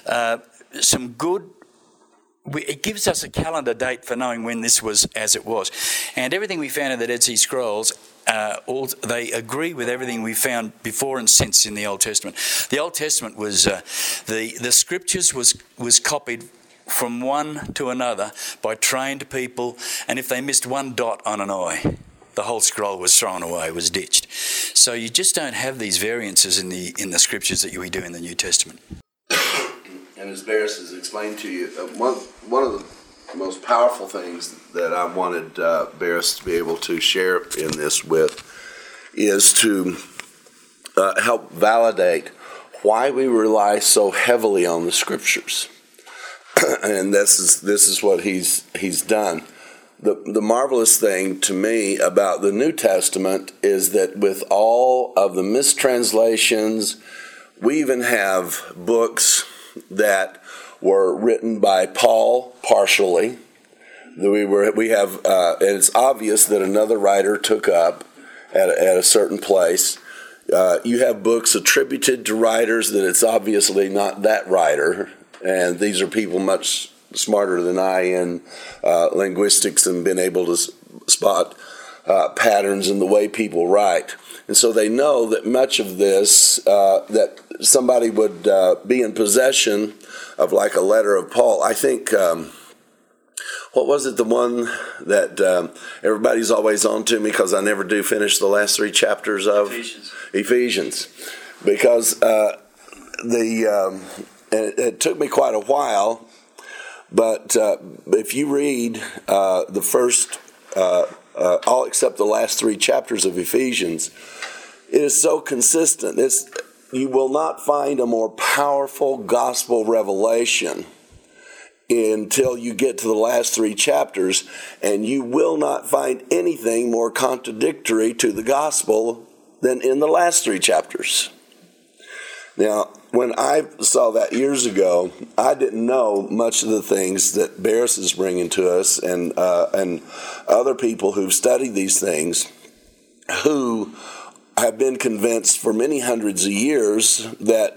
it gives us a calendar date for knowing when this was as it was. And everything we found in the Dead Sea Scrolls, they agree with everything we found before and since in the Old Testament. The Old Testament was, the Scriptures was copied from one to another by trained people, and if they missed one dot on an I, the whole scroll was thrown away, was ditched. So you just don't have these variances in the Scriptures that we do in the New Testament. And as Barris has explained to you, one of the most powerful things that I wanted Barris to be able to share in this with is to help validate why we rely so heavily on the Scriptures. And this is what he's done. The marvelous thing to me about the New Testament is that with all of the mistranslations, we even have books that were written by Paul partially. We have, and it's obvious that another writer took up at a certain place. You have books attributed to writers that it's obviously not that writer, and these are people much smarter than I in linguistics and been able to spot patterns in the way people write. And so they know that much of this, that somebody would be in possession of like a letter of Paul. I think, what was it, the one that everybody's always on to me because I never do finish the last 3 chapters of? Ephesians. Because it took me quite a while, but if you read the first all except the last 3 chapters of Ephesians, it is so consistent. You will not find a more powerful gospel revelation until you get to the last 3 chapters, and you will not find anything more contradictory to the gospel than in the last 3 chapters. Now, when I saw that years ago, I didn't know much of the things that Barris is bringing to us, and other people who've studied these things, who have been convinced for many hundreds of years that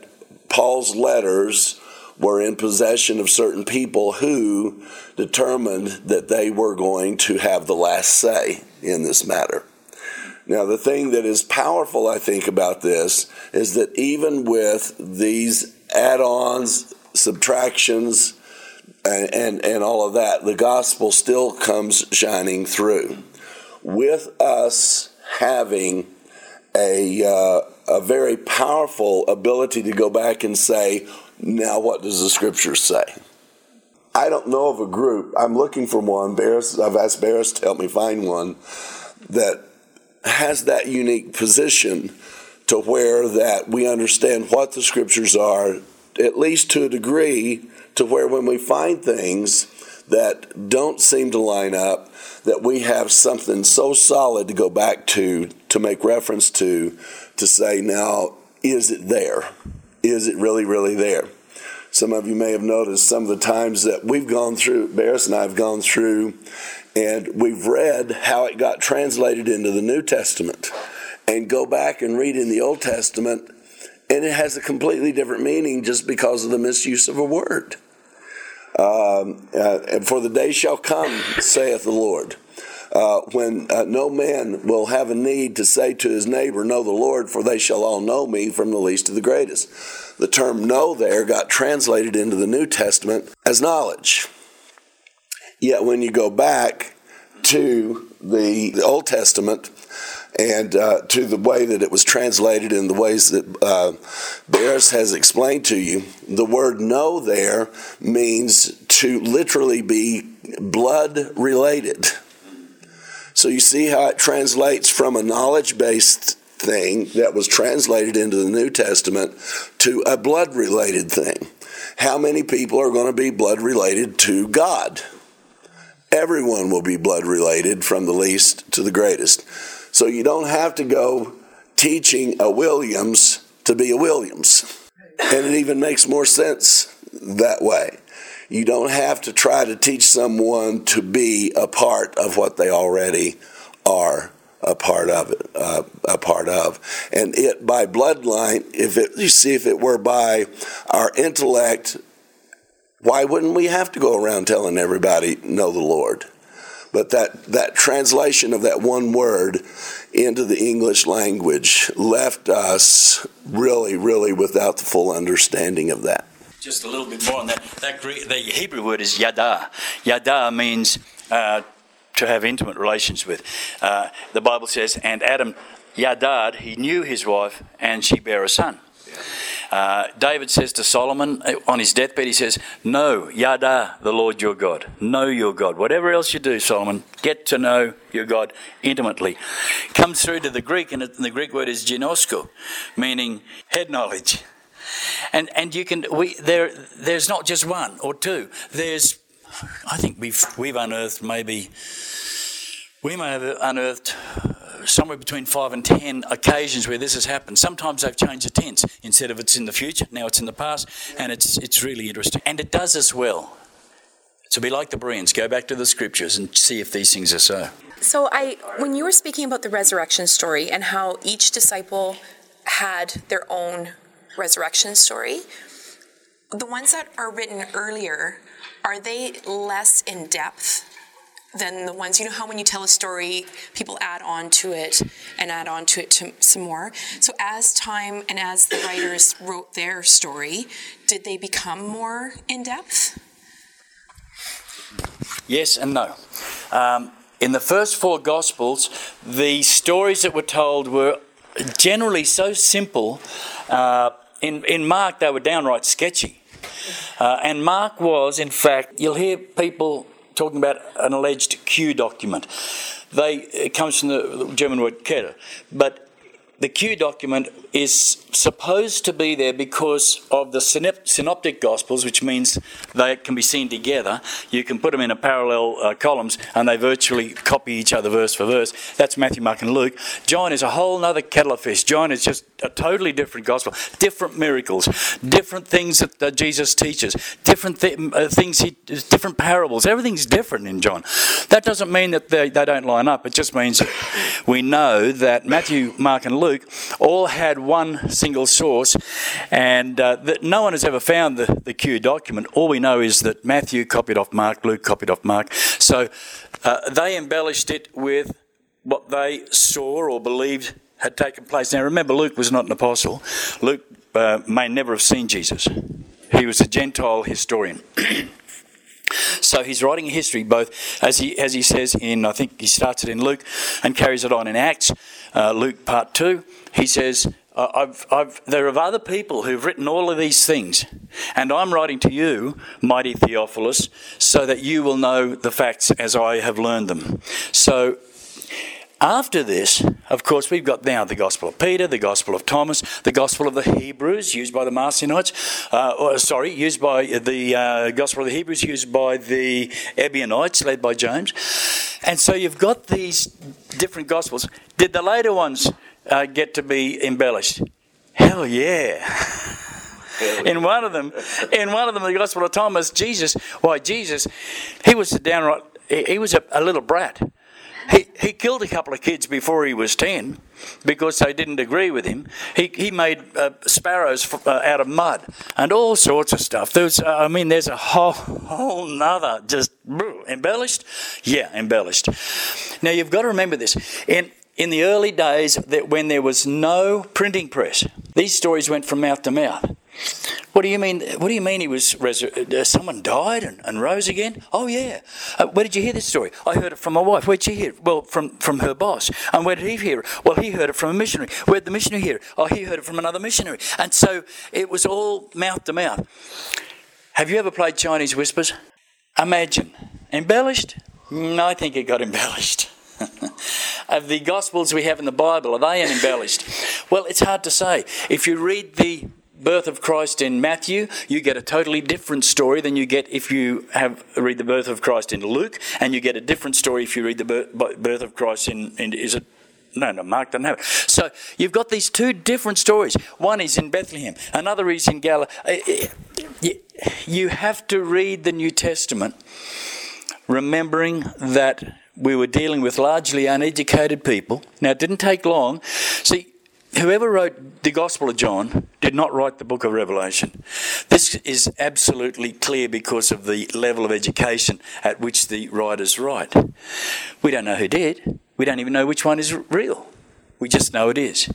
Paul's letters were in possession of certain people who determined that they were going to have the last say in this matter. Now, the thing that is powerful, I think, about this is that even with these add-ons, subtractions, and all of that, the gospel still comes shining through. With us having a very powerful ability to go back and say, now what does the scripture say? I don't know of a group. I'm looking for one. I've asked Barris to help me find one that has that unique position to where that we understand what the scriptures are, at least to a degree, to where when we find things that don't seem to line up, that we have something so solid to go back to make reference to say, now, is it there? Is it really, really there? Some of you may have noticed some of the times that we've gone through, Barris and I have gone through, and we've read how it got translated into the New Testament, and go back and read in the Old Testament, and it has a completely different meaning just because of the misuse of a word. And for the day shall come, saith the Lord, when no man will have a need to say to his neighbor, know the Lord, for they shall all know me, from the least to the greatest. The term know there got translated into the New Testament as knowledge. Yet when you go back to the Old Testament and to the way that it was translated in the ways that Barris has explained to you, the word know there means to literally be blood related. So you see how it translates from a knowledge-based thing that was translated into the New Testament to a blood-related thing. How many people are going to be blood-related to God? Everyone will be blood-related from the least to the greatest. So you don't have to go teaching a Williams to be a Williams. And it even makes more sense that way. You don't have to try to teach someone to be a part of what they already are a part of And it by bloodline, if it were by our intellect, why wouldn't we have to go around telling everybody, know the Lord? But that translation of that one word into the English language left us really, really without the full understanding of that. Just a little bit more on that. The Hebrew word is yada. Yada means to have intimate relations with. The Bible says, and Adam yadad, he knew his wife, and she bare a son. David says to Solomon on his deathbed, he says, know yada the Lord your God. Know your God. Whatever else you do, Solomon, get to know your God intimately. Comes through to the Greek, and the Greek word is ginosko, meaning head knowledge. And you can there's not just one or two. I think we've unearthed we may have unearthed somewhere between 5 and 10 occasions where this has happened. Sometimes they've changed the tense. Instead of it's in the future, now it's in the past, and it's really interesting. And it does as well. So be like the Bereans, go back to the scriptures and see if these things are so. So when you were speaking about the resurrection story and how each disciple had their own resurrection story, the ones that are written earlier, are they less in depth than the ones, how when you tell a story, people add on to it some more. So as time and as the writers wrote their story, did they become more in depth? Yes and no. In the first 4 Gospels, the stories that were told were generally so simple. In Mark, they were downright sketchy. And Mark was, in fact, you'll hear people talking about an alleged Q document. It comes from the German word Kette, but the Q document is supposed to be there because of the synoptic Gospels, which means they can be seen together. You can put them in a parallel columns and they virtually copy each other verse for verse. That's Matthew, Mark and Luke. John is a whole other kettle of fish. John is just a totally different gospel. Different miracles, different things that Jesus teaches, different things, different parables. Everything's different in John. That doesn't mean that they don't line up. It just means that we know that Matthew, Mark and Luke Luke all had one single source, and that no one has ever found the Q document. All we know is that Matthew copied off Mark, Luke copied off Mark. So they embellished it with what they saw or believed had taken place. Now remember, Luke was not an apostle. Luke may never have seen Jesus. He was a Gentile historian. So he's writing a history, both as he says in, I think he starts it in Luke and carries it on in Acts, Luke part 2. He says, there are other people who've written all of these things, and I'm writing to you, mighty Theophilus, so that you will know the facts as I have learned them. So after this, of course, we've got now the Gospel of Peter, the Gospel of Thomas, the Gospel of the Hebrews, used by the Marcionites, used by the Gospel of the Hebrews, used by the Ebionites, led by James. And so you've got these different Gospels. Did the later ones get to be embellished? Hell yeah. In one of them, the Gospel of Thomas, Jesus, he was a little brat. He killed a couple of kids before he was 10 because they didn't agree with him. He made sparrows out of mud and all sorts of stuff. There's a whole nother just embellished. Yeah, embellished. Now you've got to remember this. In the early days, that when there was no printing press, these stories went from mouth to mouth. What do you mean? What do you mean he was someone died and rose again? Oh yeah. Where did you hear this story? I heard it from my wife. Where'd she hear it? Well, from her boss. And where did he hear it? Well, he heard it from a missionary. Where'd the missionary hear it? Oh, he heard it from another missionary. And so it was all mouth to mouth. Have you ever played Chinese Whispers? Imagine. Embellished? I think it got embellished. Of the Gospels we have in the Bible, are they embellished? Well, it's hard to say. If you read the birth of Christ in Matthew, you get a totally different story than you get if you read the birth of Christ in Luke, and you get a different story if you read the birth of Christ in Mark doesn't have it. So you've got these two different stories. One is in Bethlehem, another is in Galilee. You have to read the New Testament remembering that we were dealing with largely uneducated people. Now, it didn't take long. See, whoever wrote the Gospel of John did not write the book of Revelation. This is absolutely clear because of the level of education at which the writers write. We don't know who did. We don't even know which one is real. We just know it is.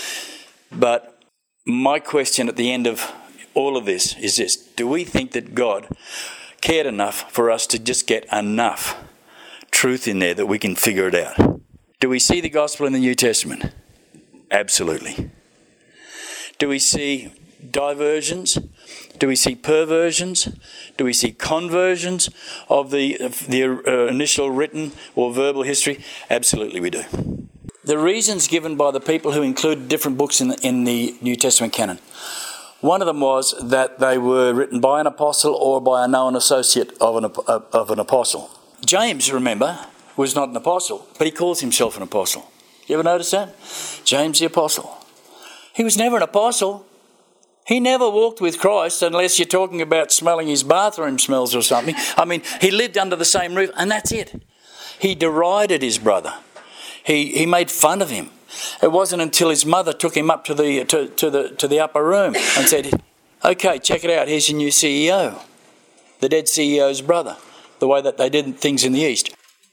But my question at the end of all of this is this. Do we think that God cared enough for us to just get enough truth in there that we can figure it out? Do we see the gospel in the New Testament? Absolutely. Do we see diversions? Do we see perversions? Do we see conversions of the initial written or verbal history? Absolutely we do. The reasons given by the people who included different books in the New Testament canon, one of them was that they were written by an apostle or by a known associate of an apostle. James, remember, was not an apostle, but he calls himself an apostle. You ever notice that? James the apostle. He was never an apostle. He never walked with Christ unless you're talking about smelling his bathroom smells or something. I mean, he lived under the same roof and that's it. He derided his brother. He made fun of him. It wasn't until his mother took him up to the upper room and said, "Okay, check it out. Here's your new CEO, the dead CEO's brother." The way that they did things in the East.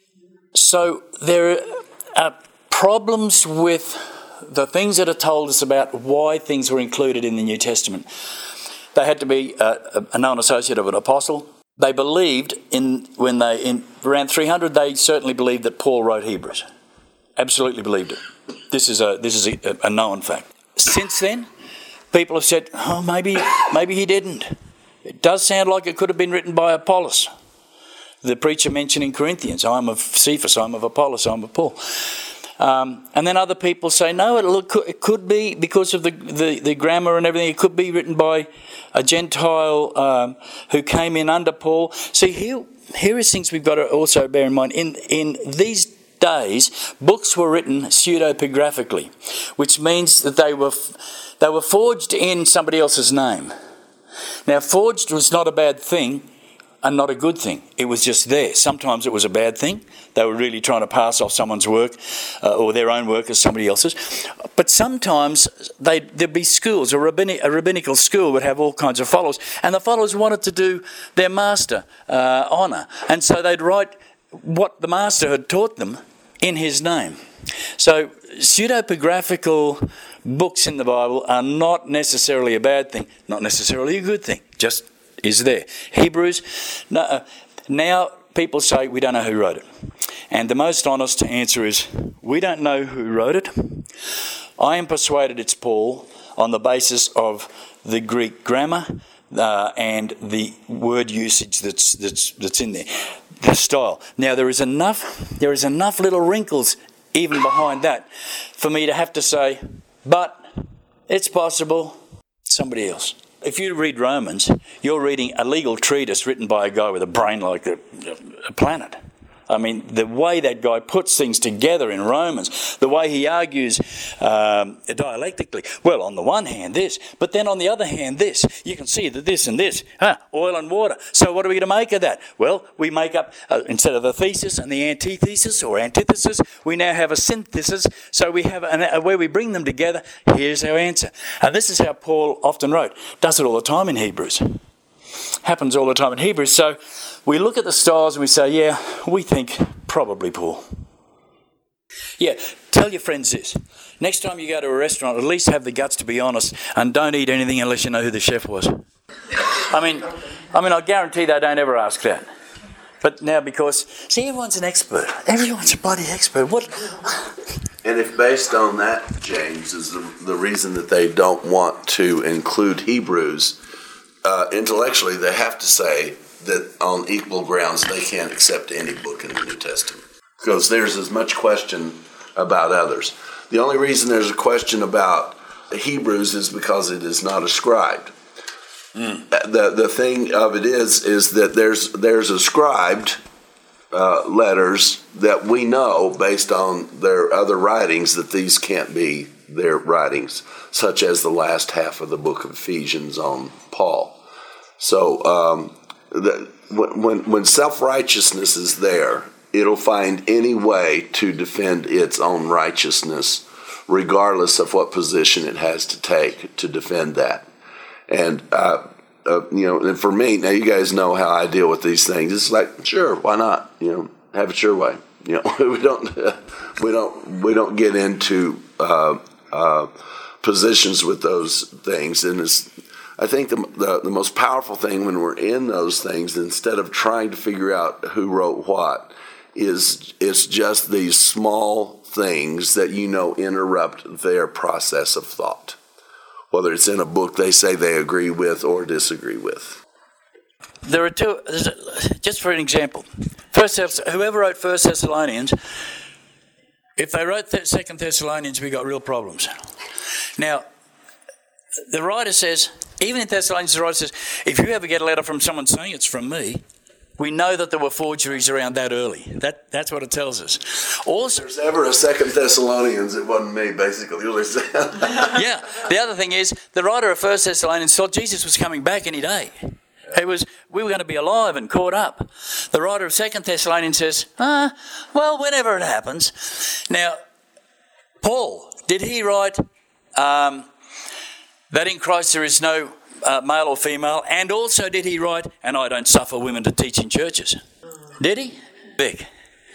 So there are problems with the things that are told us about why things were included in the New Testament. They had to be a known associate of an apostle. They believed in around 300, they certainly believed that Paul wrote Hebrews. Absolutely believed it. This is a known fact. Since then, people have said, "Oh, maybe he didn't." It does sound like it could have been written by Apollos. The preacher mentioned in Corinthians, "I'm of Cephas, I'm of Apollos, I'm of Paul." And then other people say, no, it could be because of the grammar and everything. It could be written by a Gentile who came in under Paul. See, here is things we've got to also bear in mind. In these days, books were written pseudepigraphically, which means that they were forged in somebody else's name. Now, forged was not a bad thing not a good thing. It was just there. Sometimes it was a bad thing. They were really trying to pass off someone's work or their own work as somebody else's. But sometimes there'd be schools. A rabbinical school would have all kinds of followers, and the followers wanted to do their master honour. And so they'd write what the master had taught them in his name. So pseudepigraphical books in the Bible are not necessarily a bad thing, not necessarily a good thing, just is there. Hebrews, now people say we don't know who wrote it. And the most honest answer is we don't know who wrote it. I am persuaded it's Paul on the basis of the Greek grammar and the word usage that's in there, the style. Now there is enough little wrinkles even behind that for me to have to say, but it's possible somebody else. If you read Romans, you're reading a legal treatise written by a guy with a brain like a planet. I mean, the way that guy puts things together in Romans, the way he argues dialectically, well, on the one hand this, but then on the other hand this, you can see that this and this, oil and water. So what are we going to make of that? Well, we make up, instead of the thesis and the antithesis or antithesis, we now have a synthesis. So we have where we bring them together, here's our answer. And this is how Paul often wrote. Does it all the time in Hebrews. Happens all the time in Hebrews. So we look at the styles and we say, yeah, we think probably Paul. Yeah, tell your friends this. Next time you go to a restaurant, at least have the guts to be honest and don't eat anything unless you know who the chef was. I mean, I guarantee they don't ever ask that. But now because, see, everyone's an expert. Everyone's a bloody expert. What? And if based on that, James, is the reason that they don't want to include Hebrews, intellectually they have to say that on equal grounds they can't accept any book in the New Testament because there's as much question about others. The only reason there's a question about Hebrews is because it is not ascribed. The thing of it is that there's ascribed letters that we know based on their other writings that these can't be their writings, such as the last half of the book of Ephesians on Paul. So when self-righteousness is there, it'll find any way to defend its own righteousness, regardless of what position it has to take to defend that. And and for me, now you guys know how I deal with these things. It's like, sure, why not? Have it your way. We don't get into positions with those things, and I think the most powerful thing when we're in those things, instead of trying to figure out who wrote what, is it's just these small things that interrupt their process of thought, whether it's in a book they say they agree with or disagree with. There are two, just for an example. Whoever wrote 1 Thessalonians, if they wrote 2 Thessalonians, we got real problems. Now, the writer says, even in Thessalonians, the writer says, if you ever get a letter from someone saying it's from me, we know that there were forgeries around that early. That's what it tells us. Also, if there's ever a 2 Thessalonians, it wasn't me, basically. Yeah. The other thing is, the writer of 1 Thessalonians thought Jesus was coming back any day. We were going to be alive and caught up. The writer of 2 Thessalonians says, well, whenever it happens. Now, Paul, did he write that in Christ there is no male or female, and also did he write, and I don't suffer women to teach in churches? Did he? Big.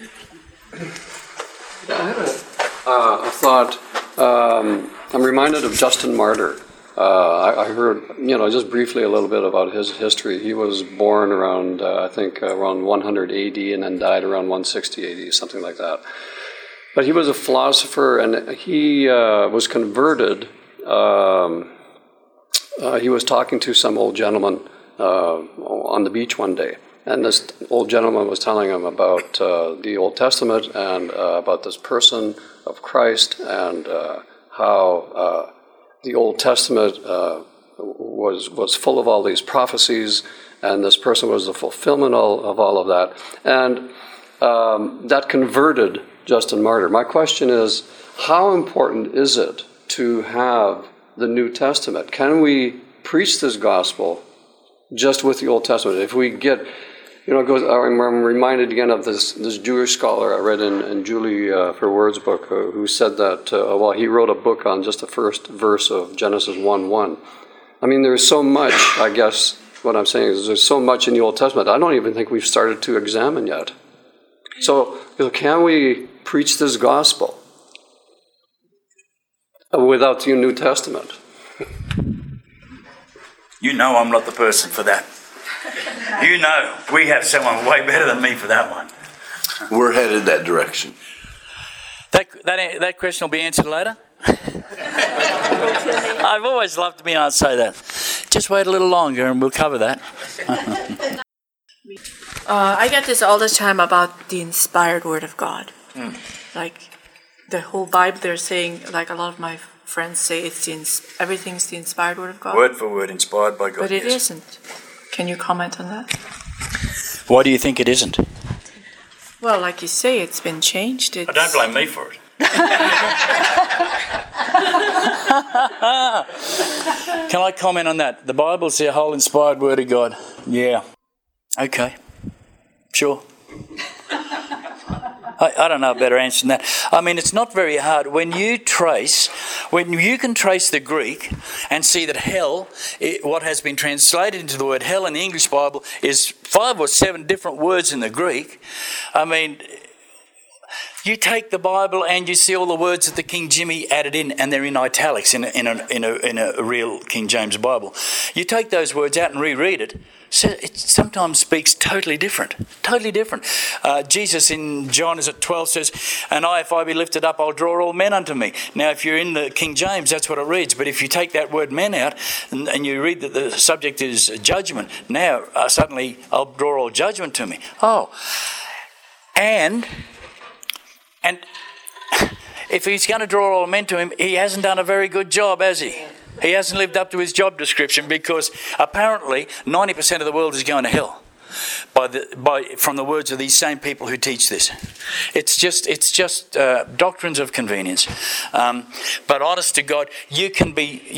Yeah, I had a thought. I'm reminded of Justin Martyr. I heard, just briefly a little bit about his history. He was born around, around 100 AD and then died around 160 AD, something like that. But he was a philosopher, and he was converted. He was talking to some old gentleman on the beach one day, and this old gentleman was telling him about the Old Testament and about this person of Christ and how the Old Testament was full of all these prophecies, and this person was the fulfillment of all of that. And that converted Justin Martyr. My question is, how important is it to have the New Testament? Can we preach this gospel just with the Old Testament? If we get I'm reminded again of this Jewish scholar I read in Julie Verwoerd's book, who said that, he wrote a book on just the first verse of Genesis 1:1. I mean, there's so much, I guess, what I'm saying is there's so much in the Old Testament I don't even think we've started to examine yet. So, can we preach this gospel without the New Testament? You know I'm not the person for that. You know we have someone way better than me for that one. We're headed that direction. That question will be answered later. I've always loved to be able to say that. Just wait a little longer and we'll cover that. I get this all the time about the inspired Word of God. Like the whole Bible, they're saying, like a lot of my friends say, everything's the inspired Word of God. Word for word, inspired by God. But it isn't. Can you comment on that? Why do you think it isn't? Well, like you say, it's been changed. I don't blame me for it. Can I comment on that? The Bible's the whole inspired Word of God. Yeah. Okay. Sure. I don't know a better answer than that. I mean, it's not very hard. When you can trace the Greek and see that hell, what has been translated into the word hell in the English Bible is 5 or 7 different words in the Greek. I mean, you take the Bible and you see all the words that the King Jimmy added in, and they're in italics in a real King James Bible. You take those words out and reread it. So it sometimes speaks totally different. Jesus in John 12 says, "And if I be lifted up, I'll draw all men unto me." Now, if you're in the King James, that's what it reads. But if you take that word "men" out and you read that the subject is judgment, now suddenly I'll draw all judgment to me. Oh, and if he's going to draw all men to him, he hasn't done a very good job, has he? He hasn't lived up to his job description, because apparently 90% of the world is going to hell from the words of these same people who teach this. It's just doctrines of convenience. But honest to God, you can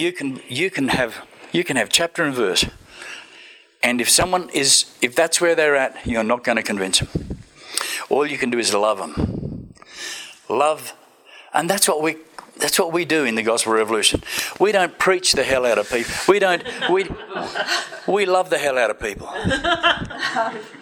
have chapter and verse, and if that's where they're at, you're not going to convince them. All you can do is love them. Love, and that's what we do in the Gospel Revolution. We don't preach the hell out of people. We love the hell out of people.